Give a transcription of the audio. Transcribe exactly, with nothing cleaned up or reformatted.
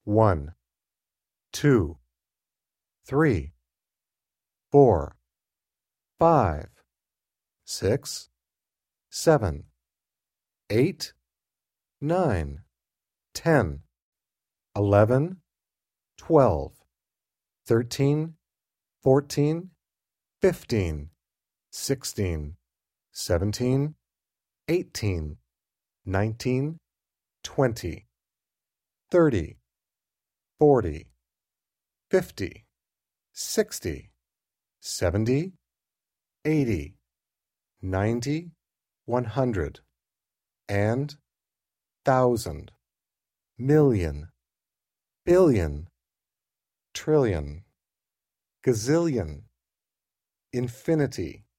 one, two, three, four, five, six, seven, eight, nine, ten, eleven, twelve, thirteen, fourteen, fifteen, sixteen, seventeen, eighteen, nineteen, twenty, thirty, forty, fifty, sixty, seventy, eighty, ninety, one hundred, and thousand, million, billion, trillion, gazillion, infinity,